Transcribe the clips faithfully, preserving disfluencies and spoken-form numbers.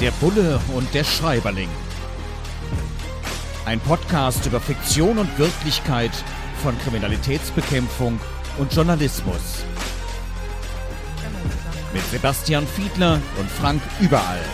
Der Bulle und der Schreiberling. Ein Podcast über Fiktion und Wirklichkeit von Kriminalitätsbekämpfung und Journalismus. Mit Sebastian Fiedler und Frank Überall.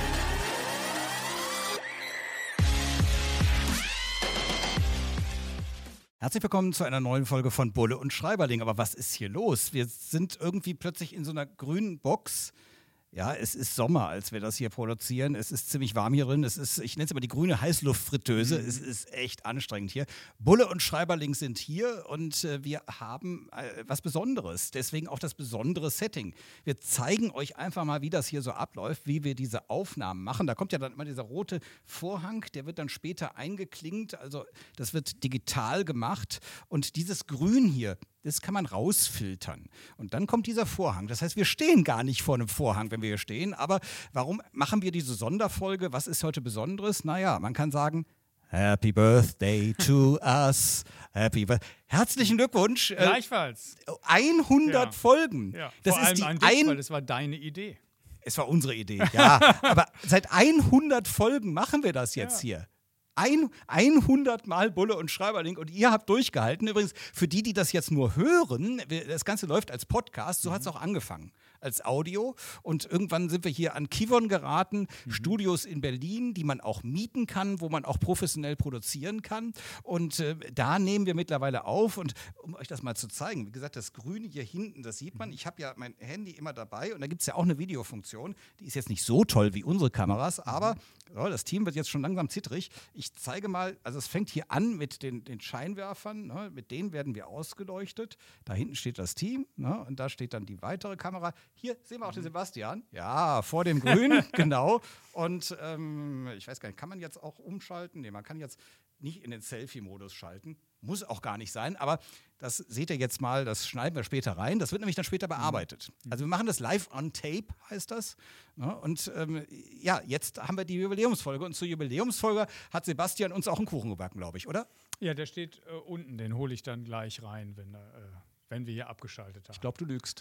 Herzlich willkommen zu einer neuen Folge von Bulle und Schreiberling. Aber was ist hier los? Wir sind irgendwie plötzlich in so einer grünen Box. Ja, es ist Sommer, als wir das hier produzieren. Es ist ziemlich warm hier drin. Es ist, ich nenne es immer die grüne Heißluftfritteuse. Mhm. Es ist echt anstrengend hier. Bulle und Schreiberling sind hier und äh, wir haben äh, was Besonderes. Deswegen auch das besondere Setting. Wir zeigen euch einfach mal, wie das hier so abläuft, wie wir diese Aufnahmen machen. Da kommt ja dann immer dieser rote Vorhang, der wird dann später eingeklinkt. Also das wird digital gemacht. Und dieses Grün hier, das kann man rausfiltern. Und dann kommt dieser Vorhang. Das heißt, wir stehen gar nicht vor einem Vorhang, wenn wir hier stehen. Aber warum machen wir diese Sonderfolge? Was ist heute Besonderes? Naja, man kann sagen, Happy Birthday to us. Happy Birthday. Herzlichen Glückwunsch. Gleichfalls. hundert ja. Folgen. Ja. Das Vor ist allem die an dich, ein weil das war deine Idee. Es war unsere Idee, ja. Aber seit hundert Folgen machen wir das jetzt ja. hier. Ein, hundert Mal Bulle und Schreiberling und ihr habt durchgehalten. Übrigens, für die, die das jetzt nur hören, das Ganze läuft als Podcast, so mhm. hat es auch angefangen, als Audio. Und irgendwann sind wir hier an Kivon geraten, mhm. Studios in Berlin, die man auch mieten kann, wo man auch professionell produzieren kann. Und äh, da nehmen wir mittlerweile auf. Und um euch das mal zu zeigen, wie gesagt, das Grüne hier hinten, das sieht man. Ich habe ja mein Handy immer dabei und da gibt es ja auch eine Videofunktion. Die ist jetzt nicht so toll wie unsere Kameras, aber oh, das Team wird jetzt schon langsam zittrig. Ich zeige mal, also es fängt hier an mit den, den Scheinwerfern, ne, mit denen werden wir ausgeleuchtet. Da hinten steht das Team, ne, und da steht dann die weitere Kamera. Hier sehen wir auch den Sebastian, ja, vor dem Grün, genau. Und ähm, ich weiß gar nicht, kann man jetzt auch umschalten? Nee, man kann jetzt nicht in den Selfie-Modus schalten. Muss auch gar nicht sein, aber das seht ihr jetzt mal, das schneiden wir später rein. Das wird nämlich dann später bearbeitet. Also wir machen das live on tape, heißt das. Ja, und ähm, ja, jetzt haben wir die Jubiläumsfolge. Und zur Jubiläumsfolge hat Sebastian uns auch einen Kuchen gebacken, glaube ich, oder? Ja, der steht äh, unten, den hole ich dann gleich rein, wenn, äh, wenn wir hier abgeschaltet haben. Ich glaube, du lügst.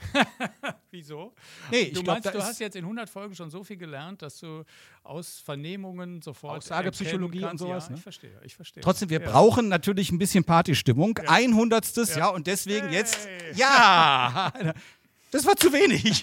Wieso? Nee, ich du glaub, meinst, du hast jetzt in hundert Folgen schon so viel gelernt, dass du aus Vernehmungen sofort Aussagepsychologie und sowas. Ja, ne? ich verstehe, ich verstehe. Trotzdem, wir ja. brauchen natürlich ein bisschen Partystimmung. Ja. Einhundertstes, ja. ja, und deswegen hey. jetzt, ja, das war zu wenig.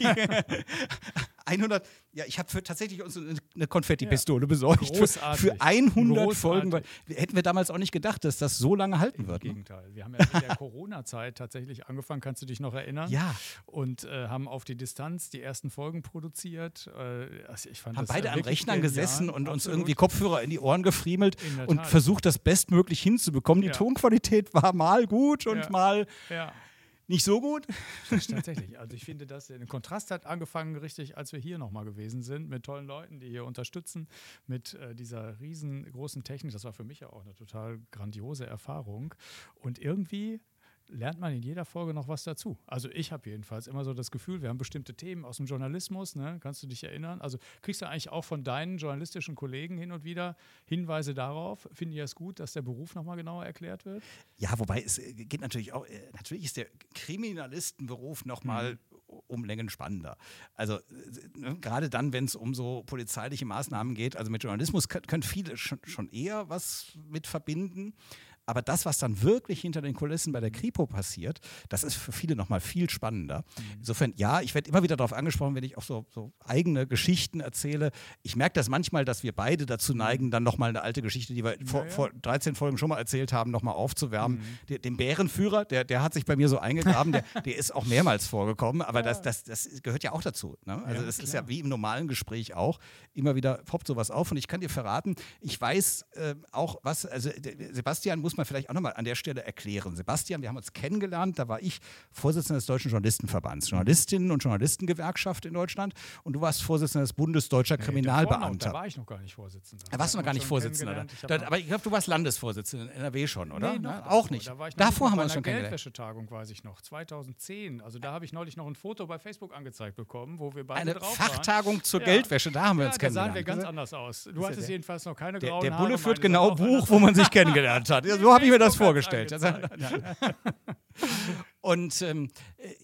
hundert, ja, ich habe tatsächlich uns eine Konfettipistole ja. besorgt. Großartig. Für, für hundert Großartig. Folgen. Weil, hätten wir damals auch nicht gedacht, dass das so lange halten Im wird. Im Gegenteil. Wir haben ja in der Corona-Zeit tatsächlich angefangen, kannst du dich noch erinnern? Ja. Und äh, haben auf die Distanz die ersten Folgen produziert. Äh, also ich fand haben das beide ja an Rechnern gesessen und absolut. uns irgendwie Kopfhörer in die Ohren gefriemelt und Tat. versucht, das bestmöglich hinzubekommen. Die ja. Tonqualität war mal gut und ja. mal ja. nicht so gut. Tatsächlich. Also ich finde, dass der Kontrast hat angefangen richtig, als wir hier nochmal gewesen sind, mit tollen Leuten, die hier unterstützen, mit äh, dieser riesengroßen Technik. Das war für mich ja auch eine total grandiose Erfahrung. Und irgendwie lernt man in jeder Folge noch was dazu. Also ich habe jedenfalls immer so das Gefühl, wir haben bestimmte Themen aus dem Journalismus, ne? Kannst du dich erinnern? Also kriegst du eigentlich auch von deinen journalistischen Kollegen hin und wieder Hinweise darauf? Finden die es gut, dass der Beruf nochmal genauer erklärt wird? Ja, wobei es geht natürlich auch, natürlich ist der Kriminalistenberuf nochmal mhm. um Längen spannender. Also ne, gerade dann, wenn es um so polizeiliche Maßnahmen geht, also mit Journalismus können viele schon, schon eher was mit verbinden. Aber das, was dann wirklich hinter den Kulissen bei der Kripo passiert, das ist für viele nochmal viel spannender. Mhm. Insofern, ja, ich werde immer wieder darauf angesprochen, wenn ich auch so, so eigene Geschichten erzähle. Ich merke das manchmal, dass wir beide dazu neigen, dann nochmal eine alte Geschichte, die wir ja, vor, ja. vor dreizehn Folgen schon mal erzählt haben, nochmal aufzuwärmen. Mhm. Der, den Bärenführer, der, der hat sich bei mir so eingegraben, der, der ist auch mehrmals vorgekommen, aber ja. das, das, das gehört ja auch dazu. Ne? Also ja, das klar. ist ja wie im normalen Gespräch auch. Immer wieder poppt sowas auf und ich kann dir verraten, ich weiß äh, auch was, also Sebastian muss man vielleicht auch nochmal an der Stelle erklären. Sebastian, wir haben uns kennengelernt, da war ich Vorsitzender des Deutschen Journalistenverbands, Journalistinnen und Journalistengewerkschaft in Deutschland und du warst Vorsitzender des Bundes-Deutscher nee, Kriminalbeamter. Da war ich noch gar nicht Vorsitzender. Da warst du noch gar nicht Vorsitzender. Da, aber ich glaube, du warst Landesvorsitzender in N R W schon, oder? Nee, noch Na, auch nicht. Da war ich Davor noch haben wir uns schon kennengelernt. Geldwäschetagung weiß ich noch, zweitausendzehn. Also da habe ich neulich noch ein Foto bei Facebook angezeigt bekommen, wo wir beide Eine drauf Fachtagung waren. zur ja. Geldwäsche, da haben wir ja, uns da kennengelernt. Da sahen wir ganz anders aus. Du hattest der, jedenfalls noch keine der, grauen der Haare. Der Bulle führt genau Buch, wo man sich kennengelernt hat. So habe ich mir das vorgestellt. Und ähm,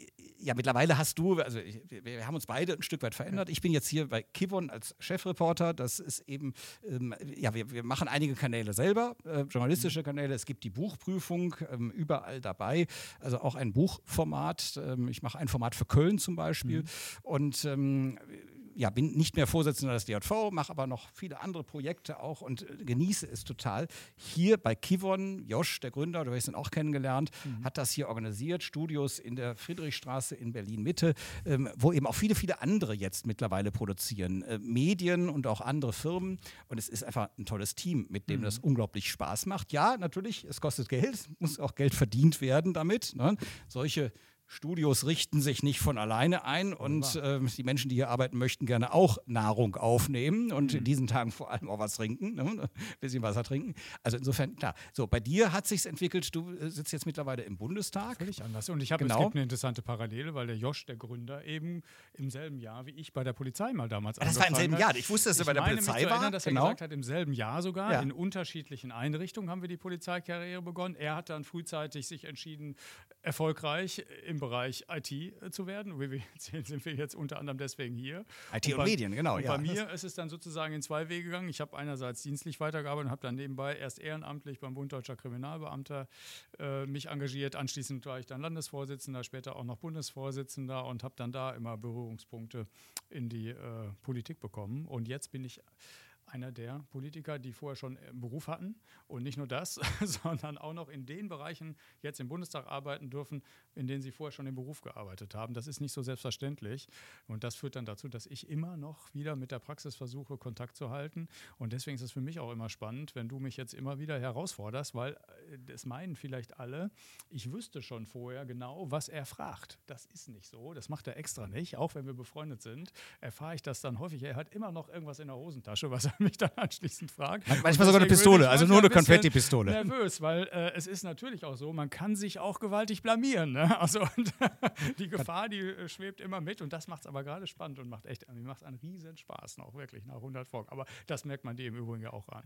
ja, mittlerweile hast du, also ich, wir haben uns beide ein Stück weit verändert. Ich bin jetzt hier bei Kivon als Chefreporter. Das ist eben, ähm, ja, wir, wir machen einige Kanäle selber, äh, journalistische Kanäle. Es gibt die Buchprüfung, ähm, überall dabei. Also auch ein Buchformat. Ähm, ich mache ein Format für Köln zum Beispiel. Mhm. Und ähm, ja, bin nicht mehr Vorsitzender des D J V, mache aber noch viele andere Projekte auch und äh, genieße es total. Hier bei Kivon, Josh, der Gründer, du hast ihn auch kennengelernt, mhm. hat das hier organisiert, Studios in der Friedrichstraße in Berlin-Mitte, ähm, wo eben auch viele, viele andere jetzt mittlerweile produzieren. Äh, Medien und auch andere Firmen. Und es ist einfach ein tolles Team, mit dem mhm. das unglaublich Spaß macht. Ja, natürlich, es kostet Geld, muss auch Geld verdient werden damit. Ne? Solche Studios richten sich nicht von alleine ein und äh, die Menschen, die hier arbeiten, möchten gerne auch Nahrung aufnehmen und mhm. in diesen Tagen vor allem auch was trinken, ne? Ein bisschen Wasser trinken. Also insofern, klar. So, bei dir hat sich's entwickelt, du äh, sitzt jetzt mittlerweile im Bundestag. Völlig anders. Und ich habe, genau. es gibt eine interessante Parallele, weil der Josh, der Gründer, eben im selben Jahr wie ich bei der Polizei mal damals angefangen hat. Das war im selben Jahr. Ich wusste, dass er bei der Polizei war. Ich erinnern, dass genau. er gesagt hat, im selben Jahr sogar, ja. in unterschiedlichen Einrichtungen haben wir die Polizeikarriere begonnen. Er hat dann frühzeitig sich entschieden, erfolgreich im Bereich I T zu werden. Wie wir sehen, sind wir jetzt unter anderem deswegen hier. I T und, und bei, Medien, genau. Und ja. bei mir ist es dann sozusagen in zwei Wege gegangen. Ich habe einerseits dienstlich weitergearbeitet und habe dann nebenbei erst ehrenamtlich beim Bund Deutscher Kriminalbeamter äh, mich engagiert. Anschließend war ich dann Landesvorsitzender, später auch noch Bundesvorsitzender und habe dann da immer Berührungspunkte in die äh, Politik bekommen. Und jetzt bin ich einer der Politiker, die vorher schon einen Beruf hatten und nicht nur das, sondern auch noch in den Bereichen jetzt im Bundestag arbeiten dürfen, in denen sie vorher schon im Beruf gearbeitet haben. Das ist nicht so selbstverständlich und das führt dann dazu, dass ich immer noch wieder mit der Praxis versuche, Kontakt zu halten und deswegen ist es für mich auch immer spannend, wenn du mich jetzt immer wieder herausforderst, weil das meinen vielleicht alle, ich wüsste schon vorher genau, was er fragt. Das ist nicht so, das macht er extra nicht, auch wenn wir befreundet sind, erfahre ich das dann häufig, er hat immer noch irgendwas in der Hosentasche, was er mich dann anschließend fragt. Manchmal sogar eine Pistole, also nur eine Konfetti-Pistole. Nervös, weil äh, es ist natürlich auch so, man kann sich auch gewaltig blamieren. Ne? Also und, die Gefahr, die äh, schwebt immer mit und das macht es aber gerade spannend und macht echt, mir macht einen riesen Spaß noch, wirklich nach hundert Folgen. Aber das merkt man dir im Übrigen ja auch an.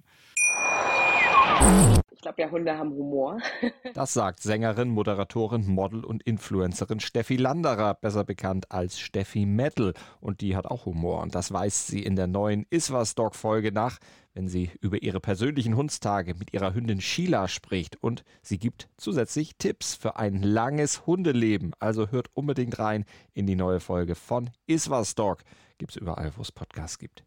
Ich glaube ja, Hunde haben Humor. Das sagt Sängerin, Moderatorin, Model und Influencerin Steffi Landerer, besser bekannt als Steffi Metal. Und die hat auch Humor. Und das weist sie in der neuen Iswas-Dog-Folge nach, wenn sie über ihre persönlichen Hundstage mit ihrer Hündin Sheila spricht. Und sie gibt zusätzlich Tipps für ein langes Hundeleben. Also hört unbedingt rein in die neue Folge von Iswas-Dog. Gibt's überall, wo es Podcasts gibt.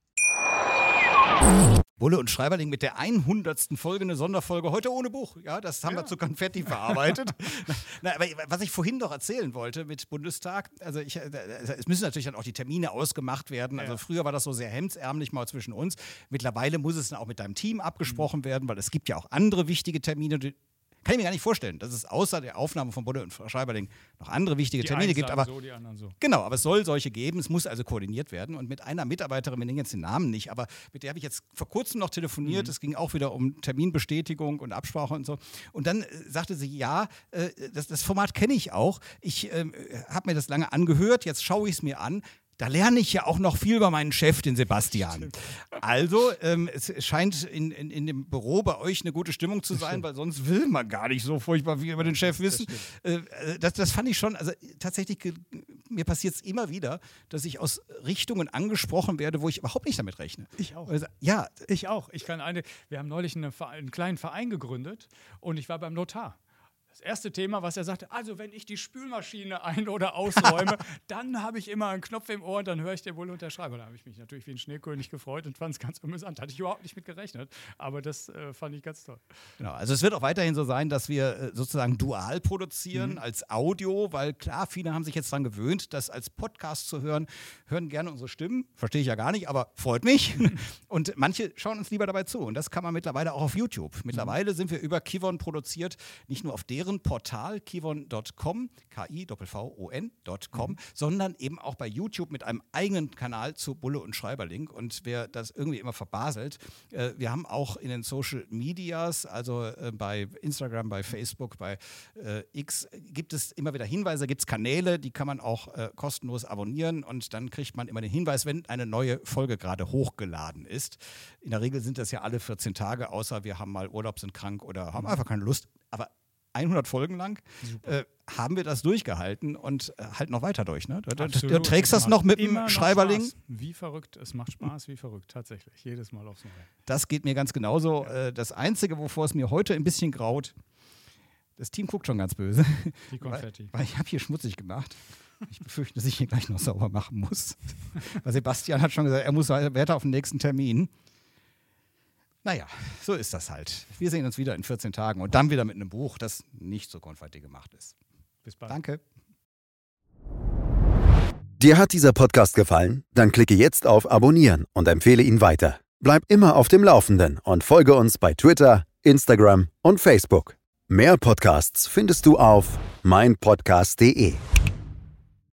Bulle und Schreiberling mit der hundertsten Folge, eine Sonderfolge, heute ohne Buch. Ja, das haben ja. wir zu Konfetti verarbeitet. Na, aber was ich vorhin doch erzählen wollte mit Bundestag, also ich, es müssen natürlich dann auch die Termine ausgemacht werden. Also ja. früher war das so sehr hemdsärmlich mal zwischen uns. Mittlerweile muss es dann auch mit deinem Team abgesprochen mhm. werden, weil es gibt ja auch andere wichtige Termine, die kann ich mir gar nicht vorstellen, dass es außer der Aufnahme von Bulle und Schreiberling noch andere wichtige die Termine gibt. Aber so, die anderen so. Genau, aber es soll solche geben. Es muss also koordiniert werden. Und mit einer Mitarbeiterin, wir nennen jetzt den Namen nicht, aber mit der habe ich jetzt vor kurzem noch telefoniert. Es mhm. ging auch wieder um Terminbestätigung und Absprache und so. Und dann äh, sagte sie, ja, äh, das, das Format kenne ich auch. Ich äh, habe mir das lange angehört, jetzt schaue ich es mir an. Da lerne ich ja auch noch viel über meinen Chef, den Sebastian. Stimmt. Also, ähm, es scheint in, in, in dem Büro bei euch eine gute Stimmung zu sein, weil sonst will man gar nicht so furchtbar viel über den Chef wissen. Das, äh, das, das fand ich schon, also tatsächlich, mir passiert es immer wieder, dass ich aus Richtungen angesprochen werde, wo ich überhaupt nicht damit rechne. Ich auch. Also, ja, ich auch. Ich kann eine, wir haben neulich eine, einen kleinen Verein gegründet und ich war beim Notar. Das erste Thema, was er sagte, also wenn ich die Spülmaschine ein- oder ausräume, dann habe ich immer einen Knopf im Ohr und dann höre ich dir wohl unterschreiben. Da habe ich mich natürlich wie ein Schneekönig gefreut und fand es ganz amüsant. Hatte ich überhaupt nicht mit gerechnet, aber das äh, fand ich ganz toll. Genau, also es wird auch weiterhin so sein, dass wir äh, sozusagen dual produzieren mhm. als Audio, weil klar, viele haben sich jetzt daran gewöhnt, das als Podcast zu hören, hören gerne unsere Stimmen, verstehe ich ja gar nicht, aber freut mich. Mhm. Und manche schauen uns lieber dabei zu und das kann man mittlerweile auch auf YouTube. Mittlerweile mhm. sind wir über Kivon produziert, nicht nur auf deren Portal kivon Punkt com, K I V V O N Punkt com, mhm. sondern eben auch bei YouTube mit einem eigenen Kanal zu Bulle und Schreiberling. Und wer das irgendwie immer verbaselt, äh, wir haben auch in den Social Medias, also äh, bei Instagram, bei Facebook, bei äh, X, gibt es immer wieder Hinweise, gibt es Kanäle, die kann man auch äh, kostenlos abonnieren und dann kriegt man immer den Hinweis, wenn eine neue Folge gerade hochgeladen ist. In der Regel sind das ja alle vierzehn Tage, außer wir haben mal Urlaub, sind krank oder haben einfach keine Lust. Aber hundert Folgen lang, äh, haben wir das durchgehalten und äh, halt noch weiter durch. Ne? Du, du, Absolut. du trägst das noch mit dem Immer noch Schreiberling. Spaß. Wie verrückt, es macht Spaß, wie verrückt, tatsächlich. Jedes Mal aufs Neue. Das geht mir ganz genauso. Ja. Äh, das Einzige, wovor es mir heute ein bisschen graut, das Team guckt schon ganz böse. Die Konfetti. Weil, weil ich habe hier schmutzig gemacht. Ich befürchte, dass ich hier gleich noch sauber machen muss. Weil Sebastian hat schon gesagt, er muss weiter auf den nächsten Termin. Naja, so ist das halt. Wir sehen uns wieder in vierzehn Tagen und dann wieder mit einem Buch, das nicht so Konfetti gemacht ist. Bis bald. Danke. Dir hat dieser Podcast gefallen? Dann klicke jetzt auf Abonnieren und empfehle ihn weiter. Bleib immer auf dem Laufenden und folge uns bei Twitter, Instagram und Facebook. Mehr Podcasts findest du auf meinpodcast punkt de.